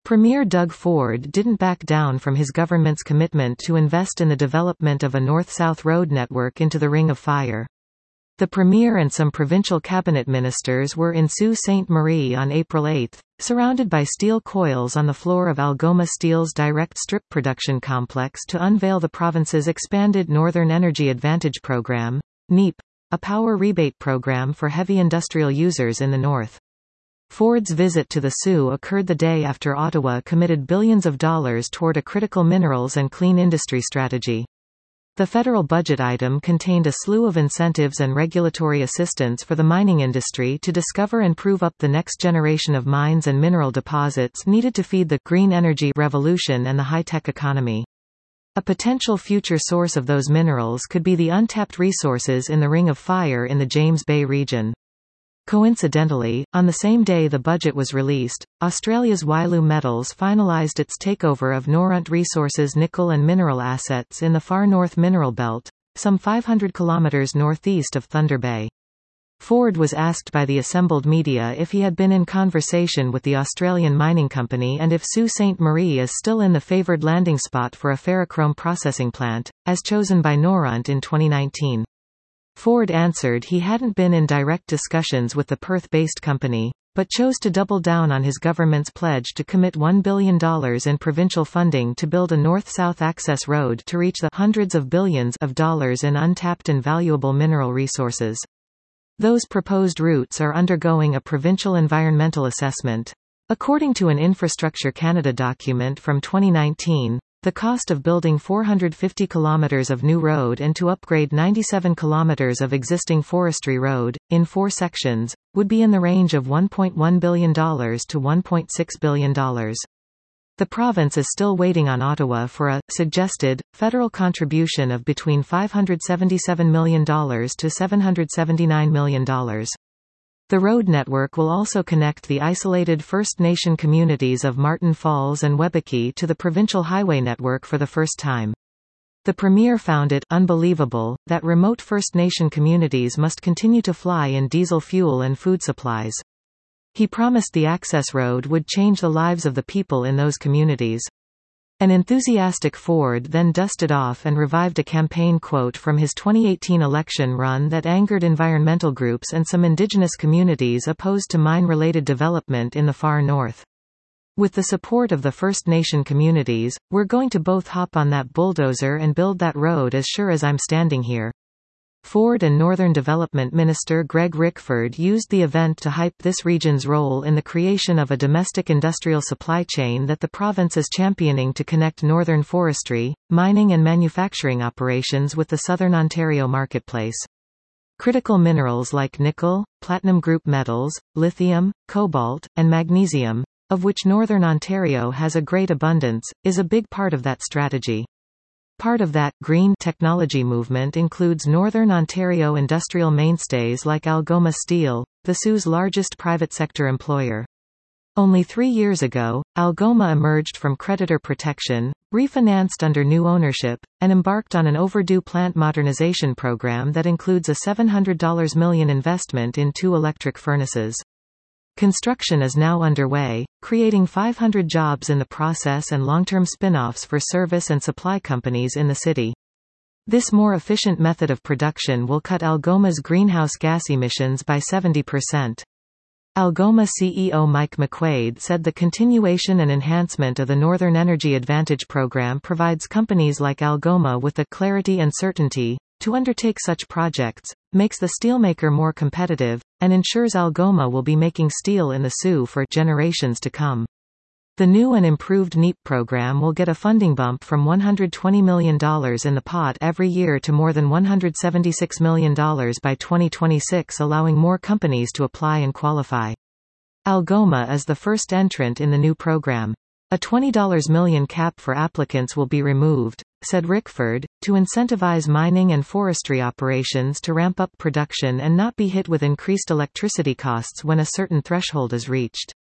Premier Doug Ford didn't back down from his government's commitment to invest in the development of a north-south road network into the Ring of Fire. The Premier and some provincial cabinet ministers were in Sault Ste. Marie on April 8, surrounded by steel coils on the floor of Algoma Steel's direct strip production complex to unveil the province's expanded Northern Energy Advantage Program, NEAP, a power rebate program for heavy industrial users in the north. Ford's visit to the Sault occurred the day after Ottawa committed billions of dollars toward a critical minerals and clean industry strategy. The federal budget item contained a slew of incentives and regulatory assistance for the mining industry to discover and prove up the next generation of mines and mineral deposits needed to feed the green energy revolution and the high-tech economy. A potential future source of those minerals could be the untapped resources in the Ring of Fire in the James Bay region. Coincidentally, on the same day the budget was released, Australia's Wyloo Metals finalised its takeover of Noront Resources' nickel and mineral assets in the far north mineral belt, some 500 kilometres northeast of Thunder Bay. Ford was asked by the assembled media if he had been in conversation with the Australian mining company and if Sault Ste. Marie is still in the favoured landing spot for a ferrochrome processing plant, as chosen by Noront in 2019. Ford answered he hadn't been in direct discussions with the Perth-based company, but chose to double down on his government's pledge to commit $1 billion in provincial funding to build a north-south access road to reach the hundreds of billions of dollars in untapped and valuable mineral resources. Those proposed routes are undergoing a provincial environmental assessment. According to an Infrastructure Canada document from 2019, the cost of building 450 kilometres of new road and to upgrade 97 kilometres of existing forestry road, in 4 sections, would be in the range of $1.1 billion to $1.6 billion. The province is still waiting on Ottawa for a suggested federal contribution of between $577 million to $779 million. The road network will also connect the isolated First Nation communities of Martin Falls and Webeki to the provincial highway network for the first time. The Premier found it unbelievable that remote First Nation communities must continue to fly in diesel fuel and food supplies. He promised the access road would change the lives of the people in those communities. An enthusiastic Ford then dusted off and revived a campaign quote from his 2018 election run that angered environmental groups and some Indigenous communities opposed to mine-related development in the far north. With the support of the First Nation communities, we're going to both hop on that bulldozer and build that road as sure as I'm standing here. Ford and Northern Development Minister Greg Rickford used the event to hype this region's role in the creation of a domestic industrial supply chain that the province is championing to connect northern forestry, mining and manufacturing operations with the southern Ontario marketplace. Critical minerals like nickel, platinum group metals, lithium, cobalt, and magnesium, of which northern Ontario has a great abundance, is a big part of that strategy. Part of that green technology movement includes Northern Ontario industrial mainstays like Algoma Steel, the Sault's largest private sector employer. Only 3 years ago, Algoma emerged from creditor protection, refinanced under new ownership, and embarked on an overdue plant modernization program that includes a $700 million investment in 2 electric furnaces. Construction is now underway, creating 500 jobs in the process and long-term spin-offs for service and supply companies in the city. This more efficient method of production will cut Algoma's greenhouse gas emissions by 70%. Algoma CEO Mike McQuaid said the continuation and enhancement of the Northern Energy Advantage program provides companies like Algoma with the clarity and certainty to undertake such projects, makes the steelmaker more competitive, and ensures Algoma will be making steel in the Sault for generations to come. The new and improved NEAP program will get a funding bump from $120 million in the pot every year to more than $176 million by 2026, allowing more companies to apply and qualify. Algoma is the first entrant in the new program. A $20 million cap for applicants will be removed, said Rickford, to incentivize mining and forestry operations to ramp up production and not be hit with increased electricity costs when a certain threshold is reached.